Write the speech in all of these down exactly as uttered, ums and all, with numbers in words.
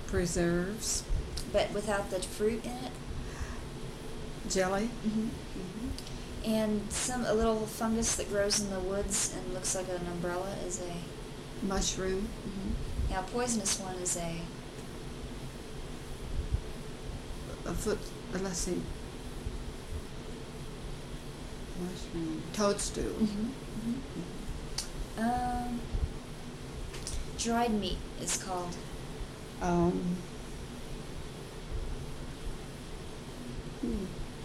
Preserves. But without the fruit in it. Jelly. Mm-hmm. Mm-hmm. And some a little fungus that grows in the woods and looks like an umbrella is a Mushroom. Mm-hmm. Now, a poisonous one is a A foot. Uh, let's see. Mushroom. Toadstool. Mm-hmm. Mm-hmm. Um, dried meat is called. Um. Hmm.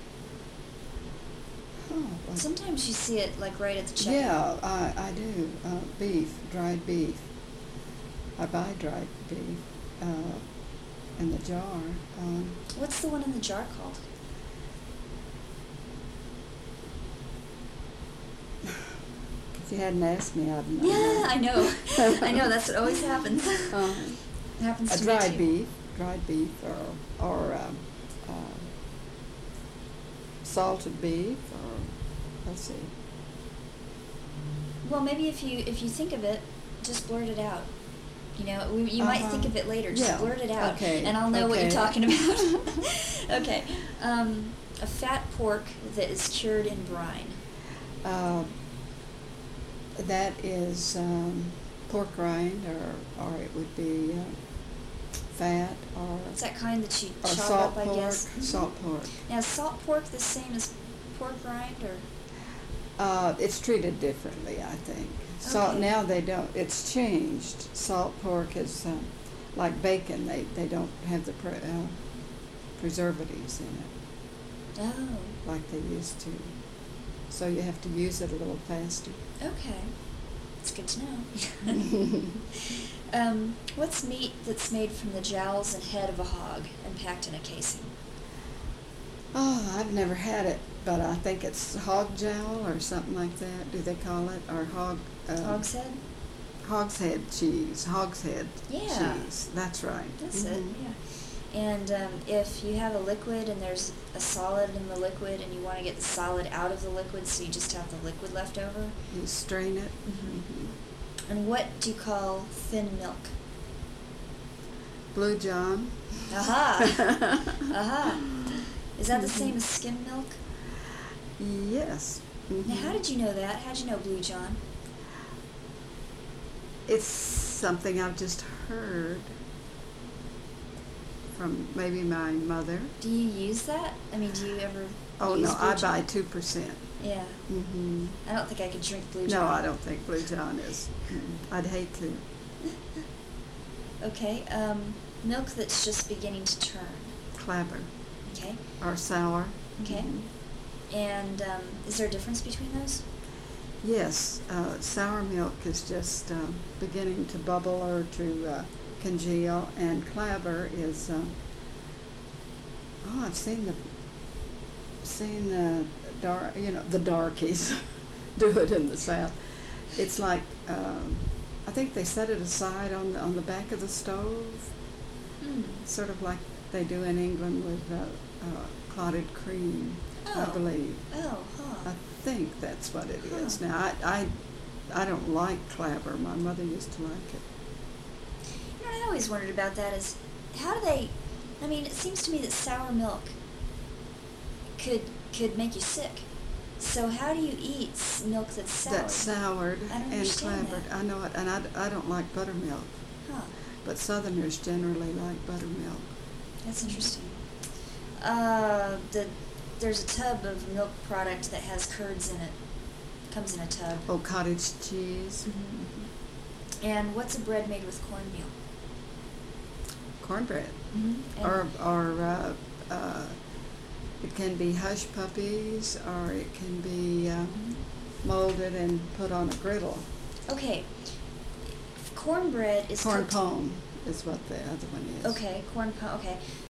Oh, what- Sometimes you see it like right at the checkout. Yeah, I, I do. Uh, beef, dried beef. I buy dried beef uh, in the jar. Um, What's the one in the jar called? if you hadn't asked me, I'd know. Yeah, I know. I know. That's what always happens. Uh, It happens a to dried me too. beef, dried beef, or or um, uh, salted beef, or let's see. Well, maybe if you if you think of it, just blurt it out. You know, we, you might Uh-huh. think of it later. Just Yeah. blurt it out, Okay. and I'll know what you're Okay. talking about. Okay. Um, a fat pork that is cured in brine. Uh, that is um, pork rind, or or it would be uh, fat, or It's that kind that you or chop salt up, I pork. guess. Mhm. Salt pork. Now, is salt pork the same as pork rind, or? Uh, it's treated differently, I think. Salt Okay. now they don't. It's changed. Salt pork is um, like bacon. They they don't have the pre- uh, preservatives in it Oh, like they used to. So you have to use it a little faster. okay. It's good to know. um, what's meat that's made from the jowls and head of a hog and packed in a casing? Oh, I've never had it, but I think it's hog jowl or something like that. Do they call it or hog? Uh, Hog's head? Hog's head cheese. Hog's head Yeah. cheese. That's right. That's it, Mhm. yeah. And um, if you have a liquid and there's a solid in the liquid and you want to get the solid out of the liquid, so you just have the liquid left over. You strain it. Mhm. Mhm. And what do you call thin milk? Blue John. Aha! Aha! Is that the Mhm. same as skim milk? Yes. Now, how Mhm. did you know that? How'd you know Blue John? It's something I've just heard from maybe my mother. Do you use that? I mean, do you ever Oh use no, Blue I John? buy two percent. Yeah. Mm-hmm. I don't think I could drink Blue John. No, I don't think Blue John is. Mm, I'd hate to. Okay. Um, milk that's just beginning to turn. Clabber Okay. or sour. Okay. Mhm. And um, is there a difference between those? Yes, uh, sour milk is just uh, beginning to bubble or to uh, congeal, and clabber is. Uh, oh, I've seen the seen the dark, you know, the darkies do it in the South. It's like um, I think they set it aside on the on the back of the stove, Hmm. sort of like they do in England with uh, uh, clotted cream, I Oh. believe. Oh, huh. I think that's what it is. Huh. Now, I, I, I don't like clabber. My mother used to like it. You know, what I always wondered about that is, how do they? I mean, it seems to me that sour milk could could make you sick. So how do you eat s- milk that's sour? That's soured I don't and understand clabbered. that. I know it, and I, I don't like buttermilk. Huh. But Southerners generally like buttermilk. That's interesting. Uh, the there's a tub of milk product that has curds in it. Comes in a tub. Oh, cottage cheese, Mm-hmm. And what's a bread made with cornmeal? cornbread, Mm-hmm. or or uh, uh, it can be hush puppies, or it can be uh, molded and put on a griddle. Okay. Cornbread is Corn cooked- pone is what the other one is. Okay, corn po- okay.